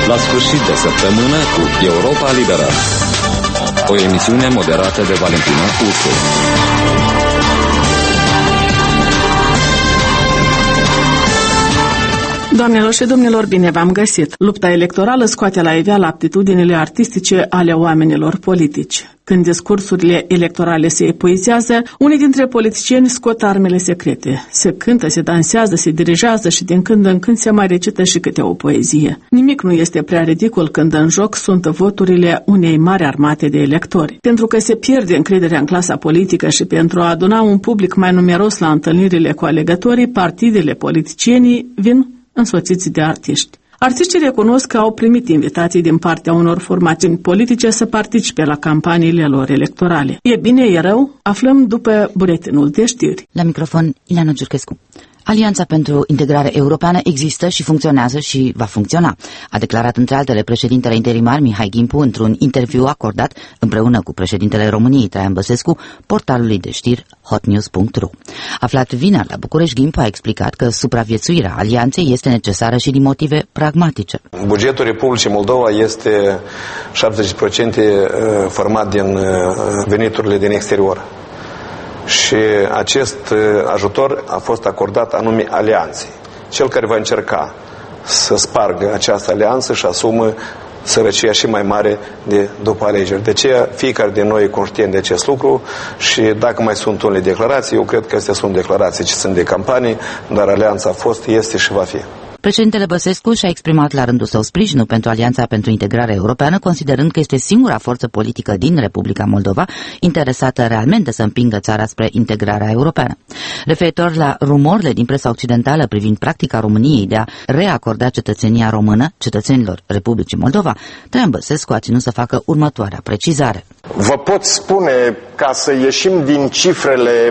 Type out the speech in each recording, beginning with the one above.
La sfârșit de săptămână cu Europa Liberă. O emisiune moderată de Valentina Ursu. Doamnelor și domnilor, bine v-am găsit! Lupta electorală scoate la iveală aptitudinile artistice ale oamenilor politici. Când discursurile electorale se epuizează, unii dintre politicieni scot armele secrete. Se cântă, se dansează, se dirigează și din când în când se mai recită și câte o poezie. Nimic nu este prea ridicol când în joc sunt voturile unei mari armate de electori. Pentru că se pierde încrederea în clasa politică și pentru a aduna un public mai numeros la întâlnirile cu alegătorii, partidele, politicienii vin însoțiți de artiști. Artiștii recunosc că au primit invitații din partea unor formațiuni politice să participe la campaniile lor electorale. E bine, e rău? Aflăm după buletinul de știri. La microfon, Ileana Giurchescu. Alianța pentru integrare europeană există și funcționează și va funcționa, a declarat între altele președintele interimar Mihai Gimpu într-un interviu acordat împreună cu președintele României Traian Băsescu portalului de știri hotnews.ro. Aflat vineri la București, Gimpu a explicat că supraviețuirea alianței este necesară și din motive pragmatice. Bugetul Republicii Moldova este 70% format din veniturile din exterior. Și acest ajutor a fost acordat anume alianței. Cel care va încerca să spargă această alianță și asumă sărăcia și mai mare de după alegeri. De aceea, fiecare din noi e conștient de acest lucru și dacă mai sunt unele declarații, eu cred că astea sunt declarații ce sunt de campanii, dar alianța a fost, este și va fi. Președintele Băsescu și-a exprimat la rândul său sprijinul pentru Alianța pentru Integrare Europeană, considerând că este singura forță politică din Republica Moldova interesată realmente să împingă țara spre integrarea europeană. Referitor la rumorile din presa occidentală privind practica României de a reacorda cetățenia română cetățenilor Republicii Moldova, Traian Băsescu a ținut să facă următoarea precizare. Vă pot spune, ca să ieșim din cifrele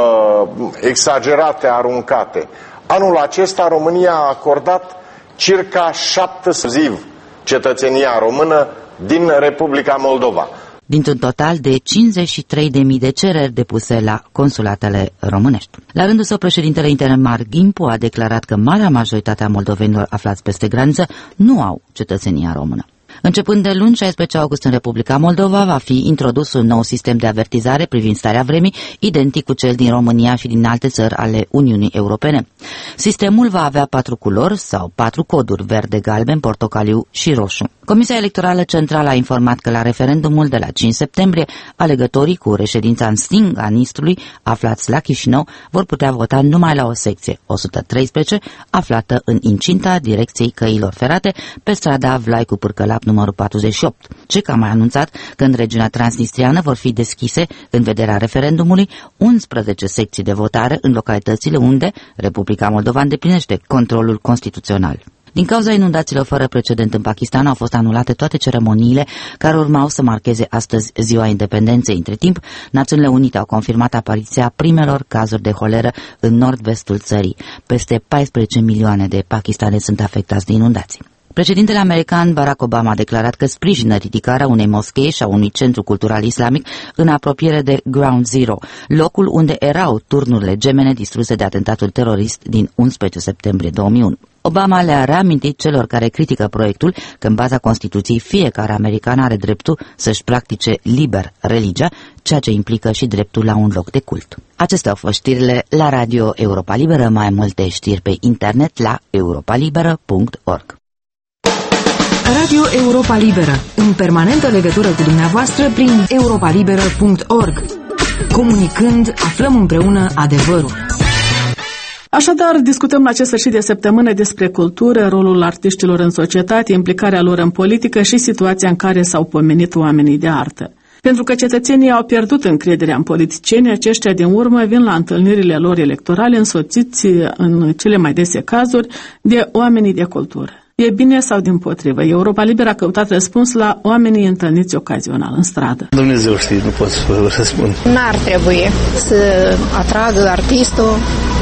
exagerate, aruncate, anul acesta România a acordat circa 70 cetățenia română din Republica Moldova. Dintr-un total de 53.000 de cereri depuse la consulatele românești. La rândul său, președintele interimar Gimpu a declarat că marea majoritate a moldovenilor aflați peste graniță nu au cetățenia română. Începând de luni, 16 august, în Republica Moldova va fi introdus un nou sistem de avertizare privind starea vremii, identic cu cel din România și din alte țări ale Uniunii Europene. Sistemul va avea 4 culori sau 4 coduri: verde, galben, portocaliu și roșu. Comisia Electorală Centrală a informat că la referendumul de la 5 septembrie, alegătorii cu reședința în stânga Nistrului, aflați la Chișinău, vor putea vota numai la o secție, 113, aflată în incinta direcției căilor ferate, pe strada Vlaicu Pârcălap numărul 48. CEC a mai anunțat că în regiunea transnistriană vor fi deschise, în vederea referendumului, 11 secții de votare în localitățile unde Republica Moldova îndeplinește controlul constituțional. Din cauza inundațiilor fără precedent în Pakistan, au fost anulate toate ceremoniile care urmau să marcheze astăzi Ziua Independenței. Între timp, Națiunile Unite au confirmat apariția primelor cazuri de holeră în nord-vestul țării. Peste 14 milioane de pakistanezi sunt afectați de inundații. Președintele american Barack Obama a declarat că sprijină ridicarea unei moschei și a unui centru cultural islamic în apropiere de Ground Zero, locul unde erau turnurile gemene distruse de atentatul terorist din 11 septembrie 2001. Obama le-a reamintit celor care critică proiectul că în baza Constituției fiecare american are dreptul să-și practice liber religia, ceea ce implică și dreptul la un loc de cult. Acestea au fost știrile la Radio Europa Liberă. Mai multe știri pe internet la europalibera.org. Radio Europa Liberă, în permanentă legătură cu dumneavoastră prin europalibera.org. Comunicând, aflăm împreună adevărul. Așadar, discutăm la acest sfârșit de săptămână despre cultură, rolul artiștilor în societate, implicarea lor în politică și situația în care s-au pomenit oamenii de artă. Pentru că cetățenii au pierdut încrederea în politicieni, aceștia din urmă vin la întâlnirile lor electorale însoțiți în cele mai dese cazuri de oamenii de cultură. E bine sau dimpotrivă? Europa Liberă a căutat răspuns la oamenii întâlniți ocazional în stradă. Dumnezeu știe, nu pot să răspund. N-ar trebui să atragă artistul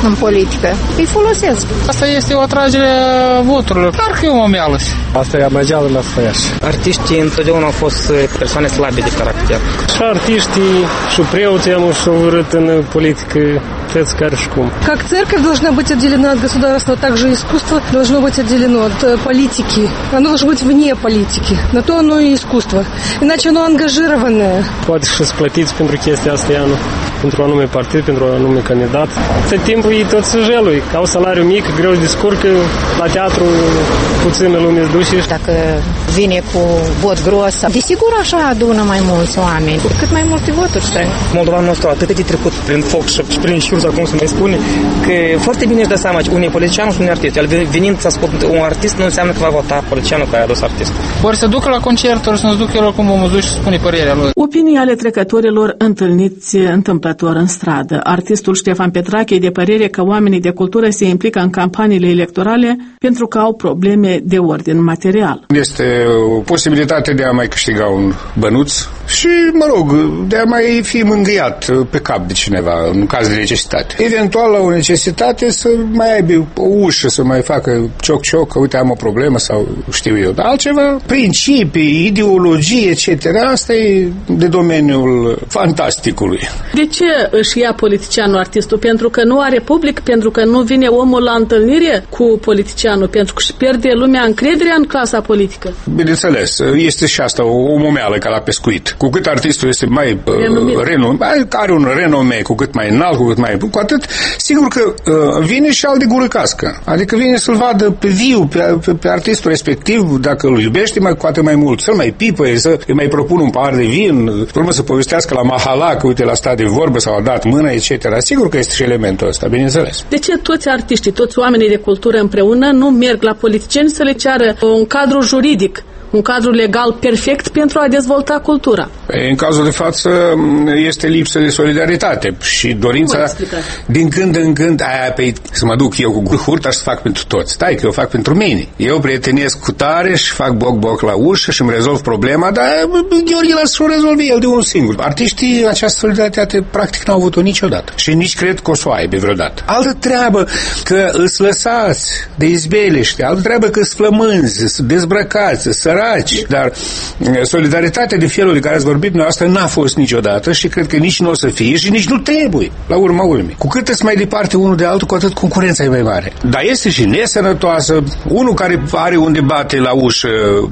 în politică. Îi folosesc. Asta este o atragere a voturilor. Clar că e o momeală. Asta e amageală la făiaș. Artiștii întotdeauna au fost persoane slabe de caracter. Și artiștii, și preoții am și urât în politică, veți care și cum. Как церковь должна быть отделена от государства, так же искусство должно быть отделено от политики. Оно должно быть вне политики. На то оно и искусство. Иначе оно ангажированное. Poate și-ți plătiți pentru chestia asta, Ianu, pentru anume partid, pentru anume candidat. Pe timpul e tot săjelui. Ca un salariu mic, greu de descurcă, la teatru puțină lume îți duce. Dacă vine cu vot gros, desigur așa adună mai mulți oameni. Cu cât mai multe voturi strâng. Moldovan nostru atât de trecut prin foc și prin șurza, cum se mai spune, că foarte bine își dă seama unii politician și unii artist. El venind să asculte un artist nu înseamnă că va vota politicianul care a adus artistul. Ori să ducă la concert, ori să nu se ducă el oricum omul duce și spune părerea lui. Opinii ale trecătorilor întâlniți întâmplător în stradă. Artistul Ștefan Petrache e de părere că oamenii de cultură se implică în campaniile electorale pentru că au probleme de ordin material. Este o posibilitate de a mai câștiga un bănuț și, mă rog, de a mai fi mângâiat pe cap de cineva în caz de necesitate. Eventual, la o necesitate să mai aibă o ușă, să mai facă cioc-cioc, că uite am o problemă sau știu eu. Dar altceva, principii, ideologie, etc. Asta e de domeniul fantasticului. De ce își ia politicianul artistul? Pentru că nu are public? Pentru că nu vine omul la întâlnire cu politicianul? Pentru că își pierde lumea încrederea în clasa politică? Bineînțeles, este și asta o momeală ca la pescuit. Cu cât artistul este mai renumat, are un renome cu cât mai înalt, cu cât mai bun, cu atât, sigur că vine și al de gură cască. Adică vine să-l vadă pe viu, pe artistul respectiv, dacă îl iubește, cu atât mai mult, să-l mai pipăie, să îi mai propun un pahar de vin, urmă să povestească la mahala, că uite, la stat de vorbă sau a dat mână, etc. Sigur că este și elementul ăsta, bineînțeles. De ce toți artiștii, toți oamenii de cultură împreună nu merg la politicieni să le ceară un cadru juridic, un cadru legal perfect pentru a dezvolta cultura? În cazul de față este lipsă de solidaritate și dorința din când în când să mă duc eu cu hurta și să fac pentru toți. Stai că eu fac pentru mine. Eu prietenesc cu tare și fac boc-boc la ușă și îmi rezolv problema, dar Gheorghe lasă-o rezolve el de unul singur. Artiștii această solidaritate practic n-au avut-o niciodată și nici cred că o să o aibă vreodată. Altă treabă că îți lăsați de izbeliște, altă treabă că îți flămânzi, dezbrăcați, săraci, dar solidaritatea de felul de care ați vorbit noastră n-a fost niciodată și cred că nici nu o să fie și nici nu trebuie, la urma urmei. Cu cât îți mai departe unul de altul, cu atât concurența e mai mare. Dar este și nesănătoasă. Unul care are unde bate la ușă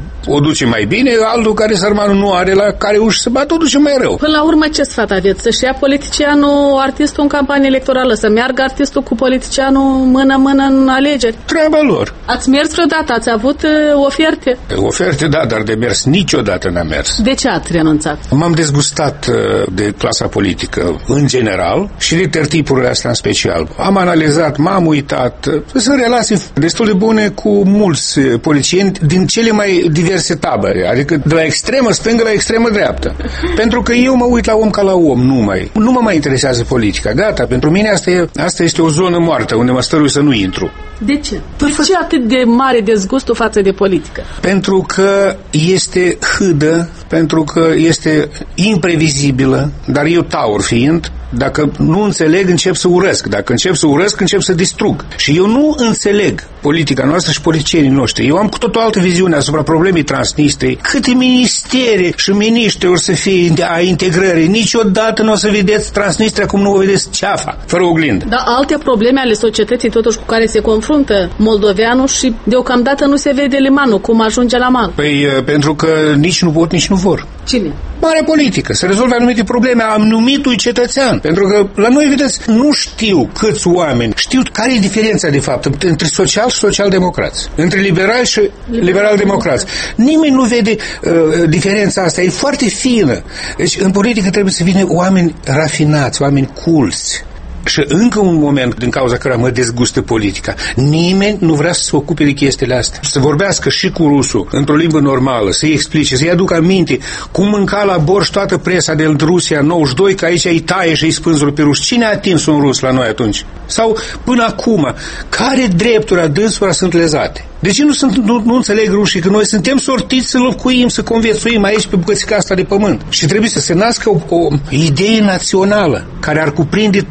o duce mai bine, altul care sărmanul nu are la care ușă să bate o duce mai rău. Până la urmă ce sfat aveți? Să-și ia politicianul artistul în campanie electorală, să meargă artistul cu politicianul mână-mână în alegeri? Treaba lor. Ați mers vreodată? Ați avut oferte? Oferte, da, dar de mers niciodată n-am mers. De ce ați renunțat? M-am dezgustat de clasa politică în general și de tertipurile astea în special. Am analizat, m-am uitat. Sunt relații destul de bune cu mulți politicieni din cele mai diverse tabere, adică de la extremă stângă la extremă dreaptă. Pentru că eu mă uit la om ca la om, nu mă mai interesează politica. Gata, pentru mine asta este o zonă moartă unde mă stărui să nu intru. De ce? De ce atât de mare dezgustul față de politică? Pentru că este hâdă, pentru că este imprevizibilă, dar eu taur fiind, dacă nu înțeleg, încep să urăsc. Dacă încep să urăsc, încep să distrug. Și eu nu înțeleg politica noastră și politicienii noștri. Eu am cu tot o altă viziune asupra problemei Transnistriei. Câte ministere și miniștri or să fie a integrării. Niciodată nu o să vedeți Transnistria cum nu o vedeți ceafa, fără oglindă. Dar alte probleme ale societății totuși cu care se confruntă moldoveanul și deocamdată nu se vede limanul, cum ajunge la mal. Păi pentru că nici nu pot, nici nu vor. Cine? Marea politică. Să rezolve anumite probleme a anumitui cetățean. Pentru că la noi, vedeți, nu știu câți oameni știu care e diferența, de fapt, între social și social-democrați. Între liberali și liberal-democrați. Nimeni nu vede diferența asta. E foarte fină. Deci, în politică trebuie să vină oameni rafinați, oameni culți. Și încă un moment din cauza căruia mă dezgustă politica. Nimeni nu vrea să se ocupe de chestiile astea. Să vorbească și cu rusul într-o limbă normală, să-i explice, să-i aducă aminte cum mânca la borș toată presa de Rusia 92, că aici îi taie și îi spânzură pe ruși. Cine a atins un rus la noi atunci? Sau până acum, care drepturi a dânsura sunt lezate? De ce nu înțeleg rușii că noi suntem sortiți să locuim, să conviețuim aici pe bucățica asta de pământ? Și trebuie să se nască o idee națională care ar cuprinde toți.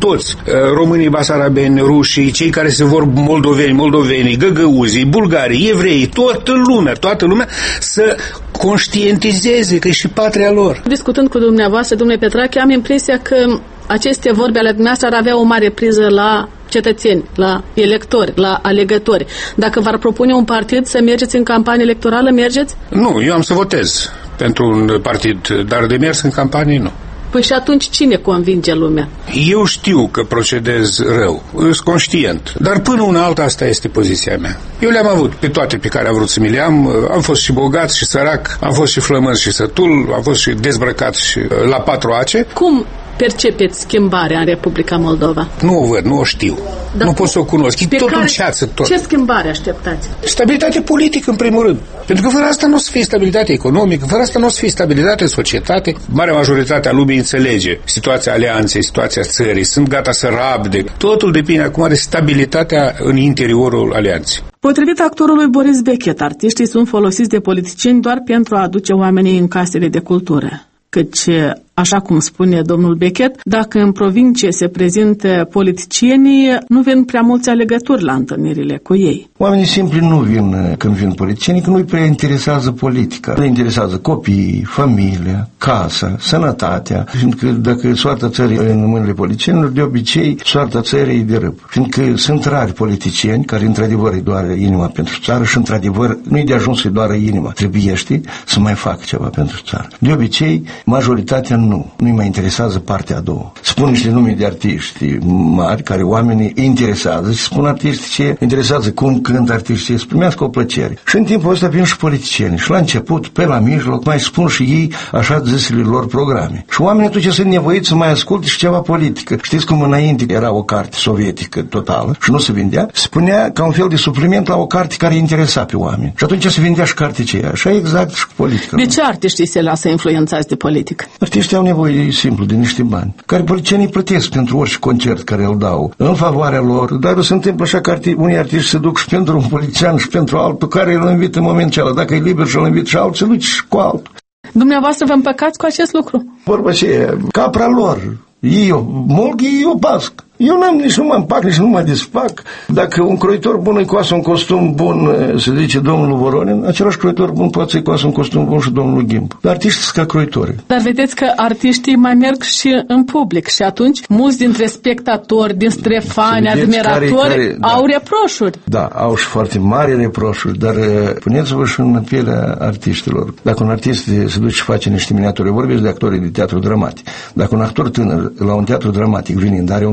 românii basarabeni, rușii, cei care se vor moldoveni, găgăuzii, bulgarii, evrei, toată lumea să conștientizeze că e și patria lor. Discutând cu dumneavoastră, domnule Petrache, am impresia că aceste vorbe ale dumneavoastră ar avea o mare priză la cetățeni, la electori, la alegători. Dacă v-ar propune un partid să mergeți în campanie electorală, mergeți? Nu, eu am să votez pentru un partid, dar de mers în campanie nu. Păi și atunci cine convinge lumea? Eu știu că procedez rău, sunt conștient, dar până una alta asta este poziția mea. Eu le-am avut pe toate pe care am vrut să mi le am fost și bogat și sărac, am fost și flămâns și sătul, am fost și dezbrăcat și la 4 ace. Cum percepeți schimbarea în Republica Moldova? Nu o văd, nu o știu. Dar nu pot să o cunosc. E tot în ceață, tot. Ce schimbare așteptați? Stabilitate politică, în primul rând. Pentru că fără asta nu o să fie stabilitate economică, fără asta nu o să fie stabilitate în societate. Marea majoritate a lumii înțelege situația alianței, situația țării, sunt gata să rabde. Totul depinde acum de stabilitatea în interiorul alianței. Potrivit actorului Boris Bechet, artiștii sunt folosiți de politicieni doar pentru a aduce oamenii în casele de cultură. Căci, așa cum spune domnul Bechet, dacă în provincie se prezintă politicienii, nu vin prea mulți alegători la întâlnirile cu ei. Oamenii simpli nu vin când vin politicienii, că nu-i prea interesează politica. Le interesează copiii, familia, casa, sănătatea. Fiindcă dacă soarta țării e în mâinile politicienilor, de obicei soarta țării e de râp. Fiindcă sunt rari politicieni care într-adevăr îi doare inima pentru țară și într-adevăr nu-i de ajuns să-i doară inima. Trebuiește să mai facă ceva pentru țară. De obicei, majoritatea nu-i mai interesează partea a doua. Spun niște nume de artiști mari care oamenii îi interesează și spun artiștii ce interesează, cum cânt artiștii, să primească o plăcere. Și în timpul ăsta vin și politicieni. Și la început, pe la mijloc, mai spun și ei așa zisele lor programe. Și oamenii atunci sunt nevoiți să mai asculte și ceva politică. Știți cum înainte era o carte sovietică totală și nu se vindea? Spunea ca un fel de supliment la o carte care îi interesa pe oameni. Și atunci se vindea și cartea aceea. Așa exact și cu politica. De ce artiștii se lasă influențați de politică? Artiștii au nevoie simplu de niște bani, care politicienii plătesc pentru orice concert care îl dau, în favoarea lor, dar se întâmplă așa că unii artiști se duc și pentru un politician și pentru altul care îl invită în momentul ăla. Dacă e liber și îl invită și altul, se duce și cu altul. Dumneavoastră vă împăcați cu acest lucru? Vorba aceea, capra lor, eu pasc. Eu nici nu mă împac, nici nu mă desfac. Dacă un croitor bun îi coasă un costum bun, se zice domnul Voronin, același croitor bun poate să-i coasă un costum bun și domnul Ghimb. Artiștii sunt ca croitori. Dar vedeți că artiștii mai merg și în public și atunci mulți dintre spectatori, dintre fani, admiratori au reproșuri. Da, au și foarte mari reproșuri, dar puneți-vă și în pielea artiștilor. Dacă un artist se duce și face niște miniaturi, vorbesc de actorii de teatru dramatic. Dacă un actor tânăr la un teatru dramatic venind are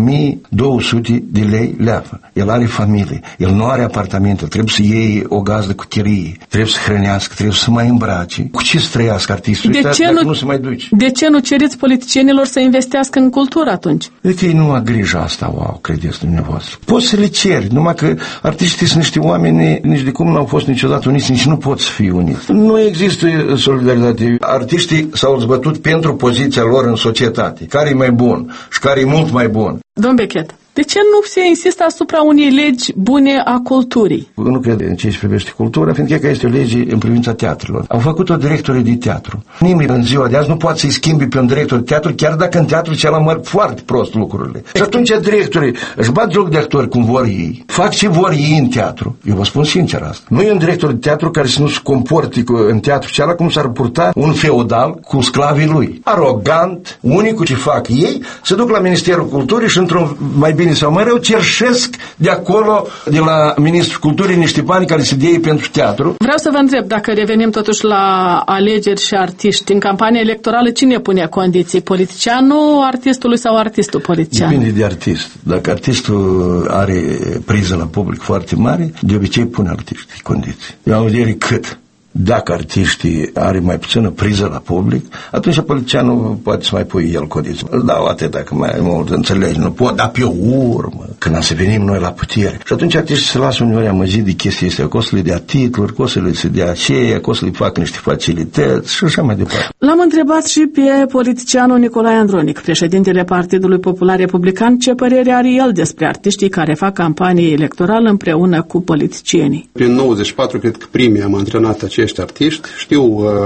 1200 de lei leafă. El are familie, el nu are apartamente, trebuie să iei o gazdă cu chirie, trebuie să hrănească, trebuie să mai îmbrace. Cu ce să trăiască artistul dacă nu se mai duce? De ce nu cereți politicienilor să investească în cultură atunci? Că ei nu au grijă asta, credeți dumneavoastră. Poți să le ceri, numai că artiștii sunt niște oameni, nici de cum n-au fost niciodată uniți, nici nu pot să fie uniți. Nu există solidaritate. Artiștii s-au zbătut pentru poziția lor în societate. Care e mai bun și care e mult mai bun. Domn Bechet, de ce nu se insistă asupra unei legi bune a culturii? Eu nu cred în ce se privește cultura, fiindcă că este o lege în privința teatrelor. Au făcut-o directorii de teatru. Nimeni în ziua de azi nu poate să-i schimbi pe un director de teatru, chiar dacă în teatru cel merg foarte prost lucrurile. Și atunci directorii își bat joc de actori cum vor ei, fac ce vor ei în teatru. Eu vă spun sincer asta. Nu e un director de teatru care să nu se comporte în teatru ceala cum s-ar purta un feudal cu sclavii lui. Arogant, unicul ce fac ei, se duc la Ministerul Culturii și într-un mai bine sau mai rău, cerșesc de acolo, de la Ministrul Culturii, niște bani care se dea pentru teatru. Vreau să vă întreb, dacă revenim totuși la alegeri și artiști, în campania electorală cine pune condiții? Politicianul artistului sau artistul politician? Depinde de artist. Dacă artistul are priză la public foarte mare, de obicei pune artistii condiții. Eu am vedere cât. Dacă artiștii are mai puțină priză la public, atunci politicianul poate să mai pui el condiții. Îl dau atât dacă mai mult înțelegi, nu pot, dar pe o urmă, când să venim noi la putere. Și atunci artiștii se lasă uneori amăzit de chestii astea, că o să le dea titluri, că o să le dea aceea, că o să le facă niște facilități și așa mai departe. L-am întrebat și pe politicianul Nicolae Andronic, președintele Partidului Popular Republican, ce părere are el despre artiștii care fac campanie electorală împreună cu politicienii. Prin 94, cred că primii am antrenat acești artiști. Știu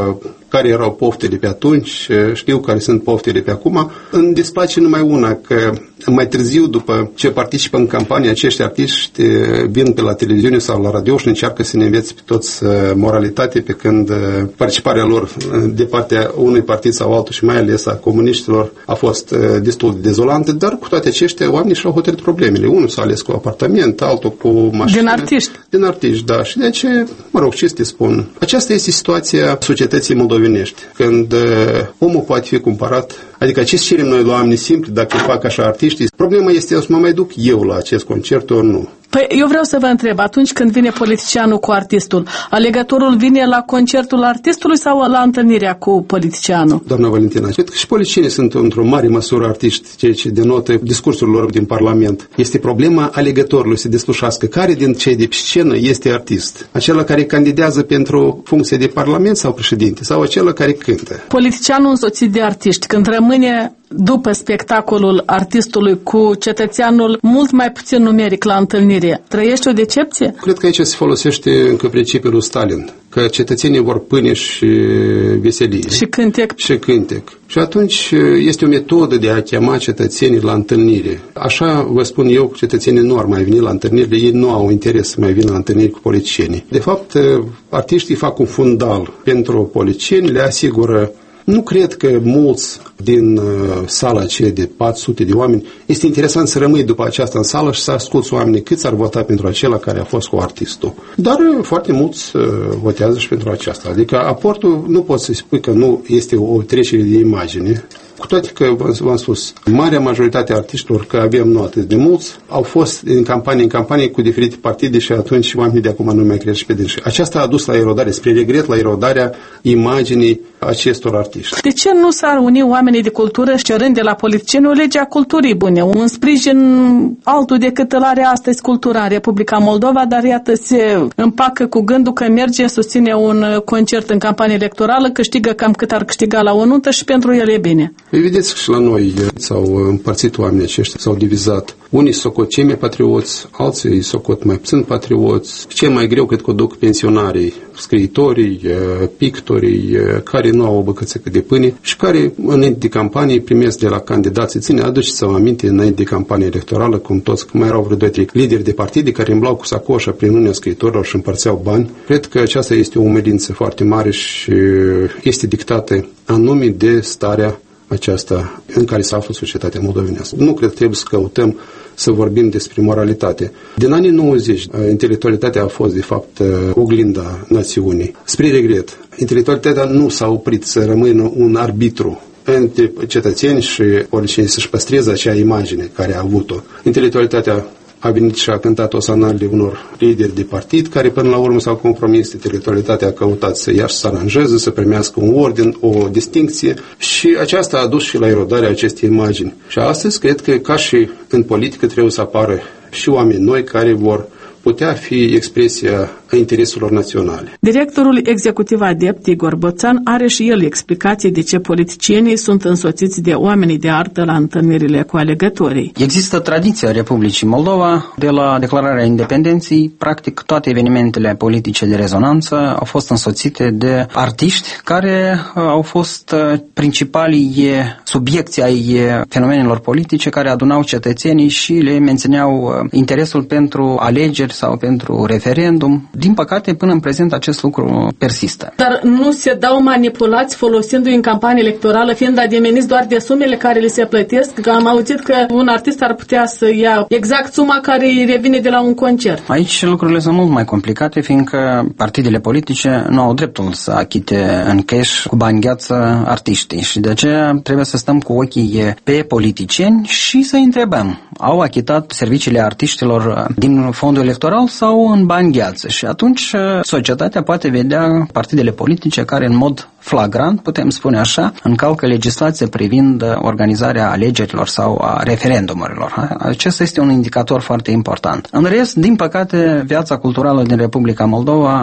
care erau poftele pe atunci, știu care sunt poftele pe acum. Îmi displace numai una, că mai târziu, după ce participă în campanie, acești artiști vin pe la televiziune sau la radio și încearcă să ne învețe pe toți moralitate, pe când participarea lor de partea unui partid sau altul și mai ales a comuniștilor a fost destul de dezolantă, dar cu toate acestea oamenii și-au hotărât problemele. Unul s-a ales cu apartament, altul cu mașină. Din artiști, da. Și de aceea, ce să te spun? Aceasta este situația societății moldovenești. Când omul poate fi cumpărat, adică ce cerem noi la oameni simpli dacă fac așa artiștii? Problema este, o să mă mai duc eu la acest concert ori nu. Păi eu vreau să vă întreb, atunci când vine politicianul cu artistul, alegătorul vine la concertul artistului sau la întâlnirea cu politicianul? Doamna Valentina, cred că și politicienii sunt într-o mare măsură artiști, ceea ce denotă discursul lor din Parlament. Este problema alegătorului să deslușească care din cei de pe scenă este artist. Acela care candidează pentru funcție de Parlament sau președinte sau acela care cântă. Politicianul însoțit de artiști, când rămâne după spectacolul artistului cu cetățeanul mult mai puțin numeric la întâlnire, trăiește o decepție? Cred că aici se folosește încă principiul lui Stalin, că cetățenii vor pâine și veselie. Și cântec. Și cântec. Și atunci este o metodă de a chema cetățenii la întâlnire. Așa vă spun eu, cetățenii nu ar mai veni la întâlnire, ei nu au interes să mai vină la întâlniri cu politicienii. De fapt, artiștii fac un fundal pentru politicieni, le asigură. Nu cred că mulți din sala aceea de 400 de oameni este interesant să rămâi după aceasta în sală și să asculți oamenii câți ar vota pentru acela care a fost cu artistul. Dar foarte mulți votează și pentru aceasta. Adică aportul nu poți să spui că nu este o trecere de imagine. Cu toate că, v-am spus, marea majoritate a artiștilor, că avem nu atât de mulți, au fost în campanie cu diferite partide și atunci oamenii de acum nu mai cred și pe dânsi. Aceasta a dus la erodare, spre regret, la erodarea imaginii acestor artiști. De ce nu s-ar uni oamenii de cultură cerând de la politicieni o lege a culturii bune, un sprijin altul decât îl are astăzi cultura în Republica Moldova, dar iată se împacă cu gândul că merge, susține un concert în campanie electorală, câștigă cam cât ar câștiga la o nuntă și pentru el e bine. Vedeți că și la noi s-au împărțit oamenii aceștia, s-au divizat. Unii socot cei mai patrioți, alții socot mai puțin patrioți. Cel mai greu cred că o duc pensionarii, scriitorii, pictorii, care nu au o băcățecă de pâine și care înainte de campanie primesc de la candidații. Aduceți-vă aminte înainte de campanie electorală, cum toți, cum erau vreo 2-3 lideri de partide care îmblau cu sacoșa prin Uniunea Scriitorilor și împărțeau bani. Cred că aceasta este o umilință foarte mare și este dictată anume de starea aceasta în care se află societatea moldovenească. Nu cred că trebuie să căutăm să vorbim despre moralitate. Din anii 90, intelectualitatea a fost, de fapt, oglinda națiunii. Spre regret, intelectualitatea nu s-a oprit să rămână un arbitru între cetățeni și politicieni să-și păstreze acea imagine care a avut-o. Intelectualitatea a venit și a cântat osanalele unor lideri de partid care până la urmă s-au compromis. Intelectualitatea a căutat să ia și să aranjeze, să primească un ordin, o distincție și aceasta a dus și la erodarea acestei imagini. Și astăzi cred că ca și în politică trebuie să apară și oameni noi care vor putea fi expresia intereselor naționale. Directorul executiv adept Igor Boțan are și el explicații de ce politicienii sunt însoțiți de oamenii de artă la întâlnirile cu alegătorii. Există tradiția Republicii Moldova, de la declararea independenței, practic toate evenimentele politice de rezonanță au fost însoțite de artiști care au fost principalii subiecti ai fenomenelor politice care adunau cetățenii și le mențineau interesul pentru alegeri sau pentru referendum. Din păcate, până în prezent, acest lucru persistă. Dar nu se dau manipulați folosindu-i în campanie electorală, fiind ademeniți doar de sumele care li se plătesc? Că am auzit că un artist ar putea să ia exact suma care îi revine de la un concert. Aici lucrurile sunt mult mai complicate, fiindcă partidele politice nu au dreptul să achite în cash cu bani gheață artiștii și de aceea trebuie să stăm cu ochii pe politicieni și să întrebăm, au achitat serviciile artiștilor din fondul electoral sau în bani gheață? Și atunci societatea poate vedea partidele politice care în mod flagrant, putem spune așa, încalcă legislație privind organizarea alegerilor sau a referendumurilor. Acesta este un indicator foarte important. În rest, din păcate, viața culturală din Republica Moldova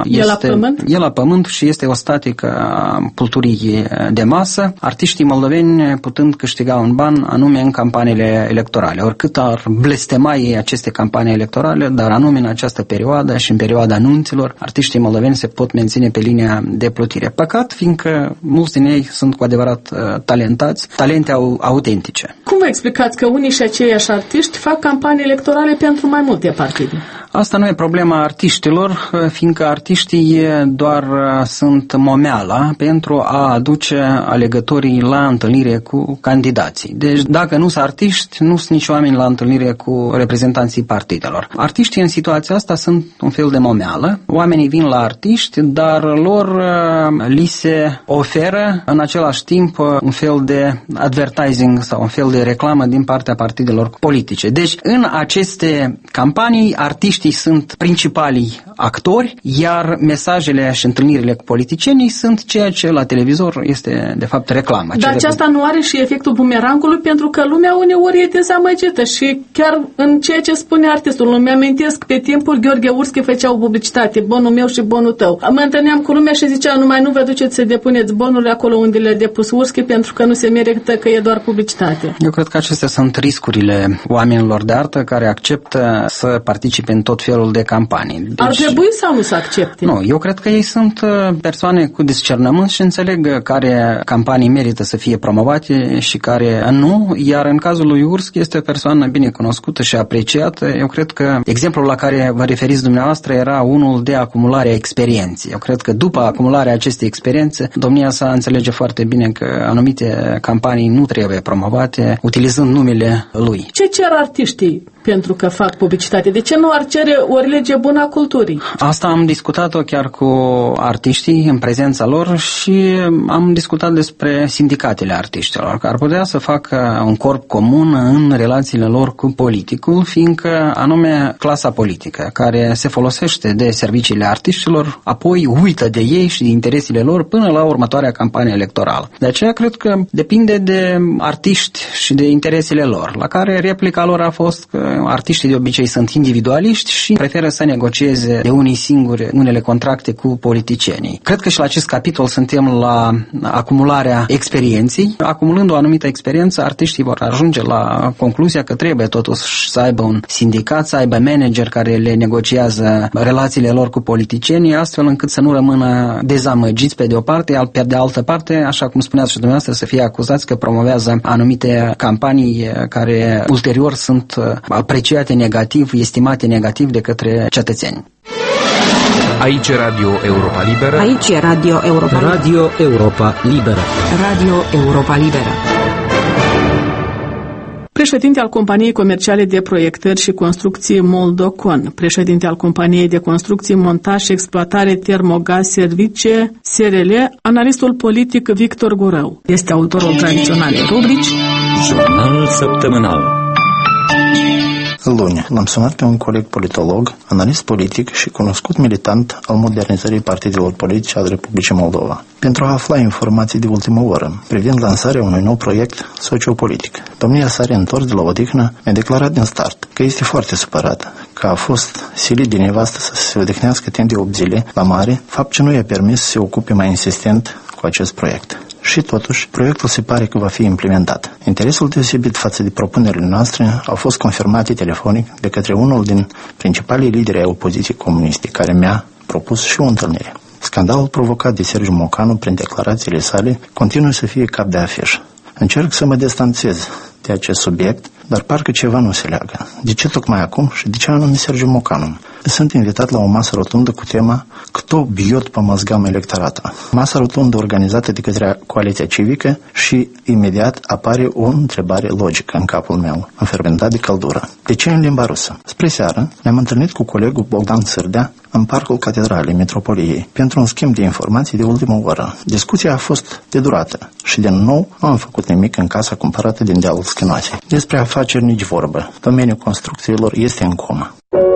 e la pământ și este o statică a culturii de masă, artiștii moldoveni putând câștiga un ban anume în campaniile electorale. Oricât ar blestema ei aceste campanii electorale, dar anume în această perioadă și în perioada anunților, artiștii moldoveni se pot menține pe linia de plutire. Păcat, fiindcă că mulți din ei sunt cu adevărat talentați, talente autentice. Cum vă explicați că unii și aceiași artiști fac campanii electorale pentru mai multe partide? Asta nu e problema artiștilor, fiindcă artiștii doar sunt momeala pentru a aduce alegătorii la întâlnire cu candidații. Deci dacă nu sunt artiști, nu sunt nici oameni la întâlnire cu reprezentanții partidelor. Artiștii în situația asta sunt un fel de momeală. Oamenii vin la artiști, dar lor li se oferă în același timp un fel de advertising sau un fel de reclamă din partea partidelor politice. Deci în aceste campanii artiștii sunt principalii actori, iar mesajele și întâlnirile cu politicienii sunt ceea ce la televizor este de fapt reclamă. Dar aceasta nu are și efectul bumerangului, pentru că lumea uneori e dezamăgită și chiar în ceea ce spune artistul. Îmi amintesc pe timpuri Gheorghe Urschi făcea o publicitate, bonul meu și bonul tău. Mă întâlneam cu lumea și zicea, numai nu vă duceți să depuneți bonurile acolo unde le-a depus Urschi, pentru că nu se merită, că e doar publicitate. Eu cred că acestea sunt riscurile oamenilor de artă care acceptă să participe în tot felul de campanii. Deci, ar trebui sau nu să accepte? Nu, eu cred că ei sunt persoane cu discernământ și înțeleg care campanii merită să fie promovate și care nu, iar în cazul lui Urschi este o persoană bine cunoscută și apreciată. Eu cred că exemplul la care vă referiți dumneavoastră era unul de acumulare a experienței. Eu cred că după acumularea acestei experiențe, domnia sa înțelege foarte bine că anumite campanii nu trebuie promovate utilizând numele lui. Ce cer artiștii pentru că fac publicitate? De ce nu ar cere o lege bună a culturii? Asta am discutat-o chiar cu artiștii în prezența lor și am discutat despre sindicatele artiștilor, care ar putea să facă un corp comun în relațiile lor cu politicul, fiindcă anume clasa politică, care se folosește de serviciile artiștilor, apoi uită de ei și de interesele lor până la următoarea campanie electorală. De aceea cred că depinde de artiști și de interesele lor, la care replica lor a fost că artiștii de obicei sunt individualiști și preferă să negocieze de unii singuri unele contracte cu politicienii. Cred că și la acest capitol suntem la acumularea experienței. Acumulând o anumită experiență, artiștii vor ajunge la concluzia că trebuie totuși să aibă un sindicat, să aibă manager care le negociază relațiile lor cu politicienii, astfel încât să nu rămână dezamăgiți pe de o parte, pe de altă parte, așa cum spuneați și dumneavoastră, să fie acuzați că promovează anumite campanii care ulterior sunt apreciate negativ, estimate negativ de către cetățeni. Aici Radio Europa Liberă. Aici e Radio Europa Liberă. Radio Europa Liberă. Radio Europa Liberă. Președinte al Companiei Comerciale de Proiectări și Construcții Moldocon, președinte al Companiei de Construcții, Montaj și Exploatare Termogaz Service SRL, analistul politic Victor Gurău. Este autorul tradiționalei rubrici Jurnal Săptămânal. Luni l-am sunat pe un coleg politolog, analist politic și cunoscut militant al modernizării partidelor politice al Republicii Moldova, pentru a afla informații de ultimă oră privind lansarea unui nou proiect sociopolitic. Domnia sa, reîntors de la odihnă, mi-a declarat din start că este foarte supărată, că a fost silit de nevastă să se odihnească timp de 8 zile la mare, fapt ce nu i-a permis să se ocupe mai insistent cu acest proiect. Și totuși, proiectul se pare că va fi implementat. Interesul deosebit față de propunerile noastre au fost confirmate telefonic de către unul din principalii lideri ai opoziției comuniste, care mi-a propus și o întâlnire. Scandalul provocat de Sergiu Mocanu prin declarațiile sale continuă să fie cap de afiș. Încerc să mă distanțez de acest subiect, dar parcă ceva nu se leagă. De ce tocmai acum și de ce anume Sergiu Mocanu? Sunt invitat la o masă rotundă cu tema "Кто бьет по мозгам electorata?". Masa rotundă organizată de către Coaliția Civică și imediat apare o întrebare logică în capul meu, înfermentat de căldură. De ce în limba rusă? Spre seară ne-am întâlnit cu colegul Bogdan Sârdea în parcul Catedralei Metropoliei pentru un schimb de informații de ultimă oră. Discuția a fost de durată și din nou nu am făcut nimic în casa cumpărată din dealul Schinoasei. Despre afaceri nici vorbă. Domeniul construcțiilor este în comă.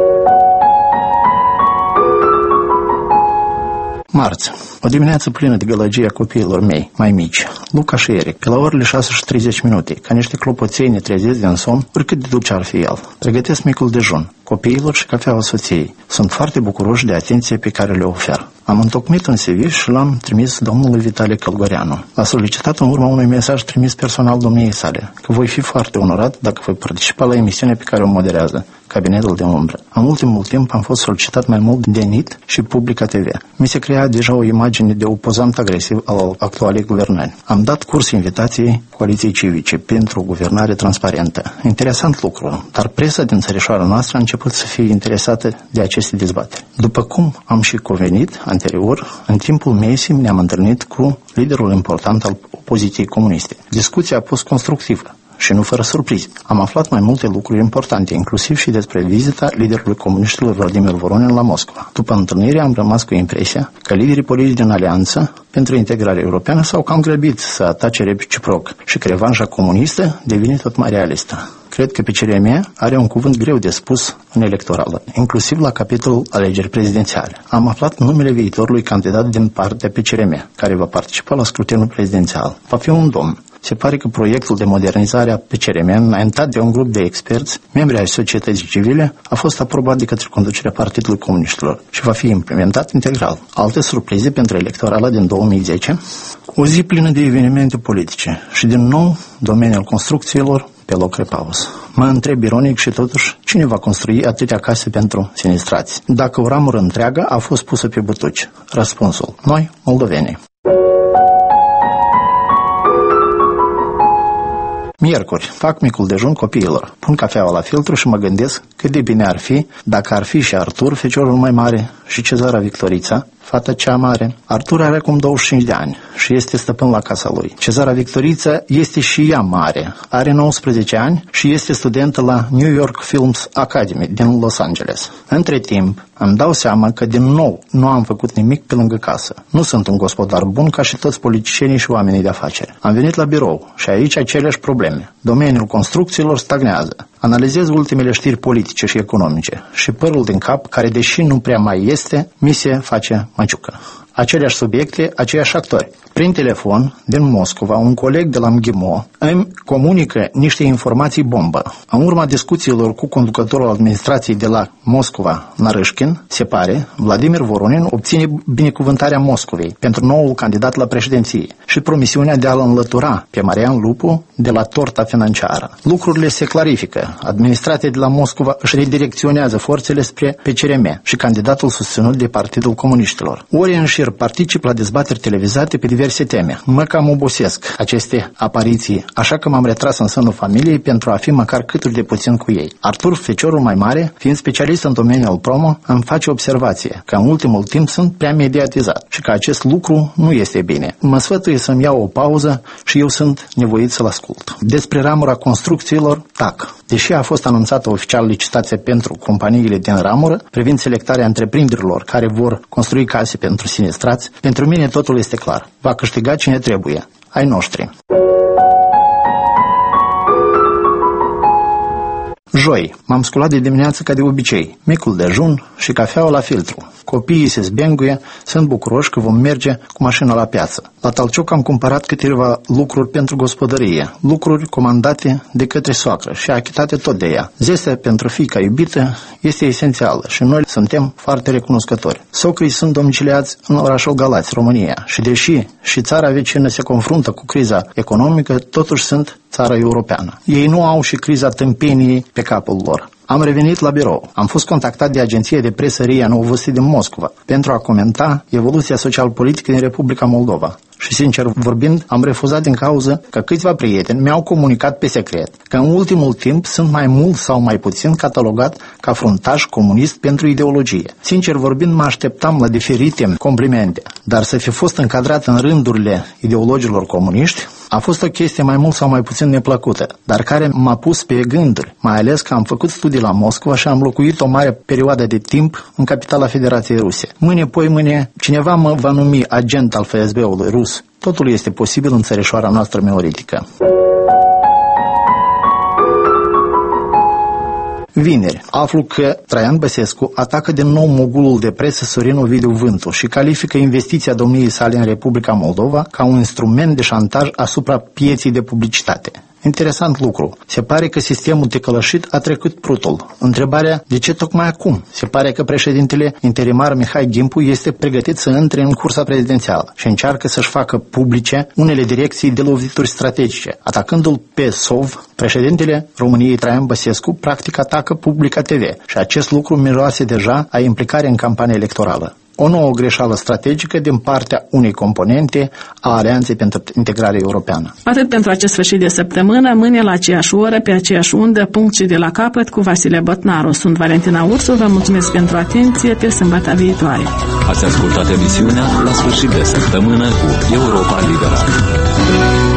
Marți. O dimineață plină de gălăgie a copiilor mei, mai mici, Luca și Eric. Pe la orele 6:30, ca niște clopoței ne trezesc din somn, oricât de dulce ar fi el. Pregătesc micul dejun, copiilor și cafeaua soției. Sunt foarte bucuroși de atenție pe care le ofer. Am întocmit un CV și l-am trimis domnului Vitalie Călgăreanu. A solicitat în urma unui mesaj trimis personal domniei sale, că voi fi foarte onorat dacă voi participa la emisiunea pe care o moderează, Cabinetul de umbră. În ultimul timp am fost solicitat mai mult de NIT și Publica TV. Mi se crea deja o imagine de opozant agresiv al actualei guvernări. Am dat curs invitației Coaliției Civice pentru o guvernare transparentă. Interesant lucru, dar presa din țărișoara noastră a început să fie interesată de aceste dezbateri. După cum am și convenit anterior, în timpul mesii ne-am întâlnit cu liderul important al opoziției comuniste. Discuția a fost constructivă și nu fără surprize. Am aflat mai multe lucruri importante, inclusiv și despre vizita liderului comuniștilor Vladimir Voronin la Moscova. După întâlnire am rămas cu impresia că liderii politici din Alianță pentru integrare europeană s-au cam grăbit să atace reciproc și că revanșa comunistă devine tot mai realistă. Cred că PCRM are un cuvânt greu de spus în electorală, inclusiv la capitolul alegeri prezidențiale. Am aflat numele viitorului candidat din partea PCRM, care va participa la scrutinul prezidențial. Va fi un domn. Se pare că proiectul de modernizare a PCRM, înaintat de un grup de experți, membri ai societății civile, a fost aprobat de către conducerea Partidului Comuniștilor și va fi implementat integral. Alte surprize pentru electorala din 2010, o zi plină de evenimente politice și din nou domeniul construcțiilor pe loc repaus. Mă întreb ironic și totuși cine va construi atâtea case pentru sinistrați, dacă o ramură întreagă a fost pusă pe butuci? Răspunsul: noi, moldovenii. Miercuri, fac micul dejun copiilor. Pun cafeaua la filtru și mă gândesc cât de bine ar fi dacă ar fi și Artur, feciorul mai mare, și Cezara Victorița, fata cea mare. Artur are acum 25 de ani și este stăpân la casa lui. Cezara Victorița este și ea mare, are 19 ani și este studentă la New York Films Academy din Los Angeles. Între timp, îmi dau seama că din nou nu am făcut nimic pe lângă casă. Nu sunt un gospodar bun ca și toți politicienii și oamenii de afaceri. Am venit la birou și aici aceleași probleme. Domeniul construcțiilor stagnează. Analizez ultimele știri politice și economice și părul din cap, care deși nu prea mai este, mi se face măciucă. Aceleași subiecte, aceiași actori. Prin telefon, din Moscova, un coleg de la MGIMO îmi comunică niște informații bombă. În urma discuțiilor cu conducătorul administrației de la Moscova, Narâșkin, se pare, Vladimir Voronin obține binecuvântarea Moscovei pentru noul candidat la președinție și promisiunea de a-l înlătura pe Marian Lupu de la torta financiară. Lucrurile se clarifică. Administrația de la Moscova își redirecționează forțele spre PCRM și candidatul susținut de Partidul Comuniștilor. Ori în șir particip la dezbateri televizate pe diverse teme. Mă cam obosesc aceste apariții, așa că m-am retras în sânul familiei pentru a fi măcar câturi de puțin cu ei. Artur, feciorul mai mare, fiind specialist în domeniul promo, îmi face observație că în ultimul timp sunt prea mediatizat și că acest lucru nu este bine. Mă sfătuie să-mi iau o pauză și eu sunt nevoit să-l ascult. Despre ramura construcțiilor, tac. Deși a fost anunțată oficial licitația pentru companiile din ramură, privind selectarea întreprinderilor care vor construi case pentru sinistrați, pentru mine totul este clar. Va câștiga cine trebuie, ai noștri. Joi, m-am sculat de dimineață ca de obicei, micul dejun și cafeaua la filtru. Copiii se zbenguie, sunt bucuroși că vom merge cu mașina la piață. La Talcioc am cumpărat câteva lucruri pentru gospodărie, lucruri comandate de către soacră și achitate tot de ea. Zestea pentru fiica iubită este esențială și noi suntem foarte recunoscători. Socrii sunt domiciliați în orașul Galați, România, și deși și țara vecină se confruntă cu criza economică, totuși sunt țara europeană. Ei nu au și criza tâmpeniei pe capul lor. Am revenit la birou. Am fost contactat de agenția de presă RIA Novosti din Moscova pentru a comenta evoluția social-politică din Republica Moldova. Și, sincer vorbind, am refuzat din cauză că câțiva prieteni mi-au comunicat pe secret că în ultimul timp sunt mai mult sau mai puțin catalogat ca fruntaș comunist pentru ideologie. Sincer vorbind, mă așteptam la diferite complimente, dar să fi fost încadrat în rândurile ideologilor comuniști a fost o chestie mai mult sau mai puțin neplăcută, dar care m-a pus pe gânduri, mai ales că am făcut studii la Moscova și am locuit o mare perioadă de timp în capitala Federației Ruse. Mâine, cineva mă va numi agent al FSB-ului rus. Totul este posibil în țărișoara noastră meoritică. Vineri, aflu că Traian Băsescu atacă din nou mogulul de presă Sorin Ovidiu Vântu și califică investiția domniei sale în Republica Moldova ca un instrument de șantaj asupra pieței de publicitate. Interesant lucru. Se pare că sistemul ticălășit a trecut prutul. Întrebarea, de ce tocmai acum? Se pare că președintele interimar Mihai Gimpu este pregătit să intre în cursa prezidențială și încearcă să-și facă publice unele direcții de lovituri strategice. Atacându-l pe SOV, președintele României Traian Băsescu practic atacă Publica TV și acest lucru miroase deja a implicare în campania electorală. O nouă greșeală strategică din partea unei componente a Alianței pentru Integrare Europeană. Atât pentru acest sfârșit de săptămână, mâine la aceeași oră, pe aceeași undă, punct și de la capăt cu Vasile Botnaru. Sunt Valentina Ursu, vă mulțumesc pentru atenție, pe sâmbătă viitoare. Ați ascultat emisiunea La sfârșit de săptămână cu Europa Liberă.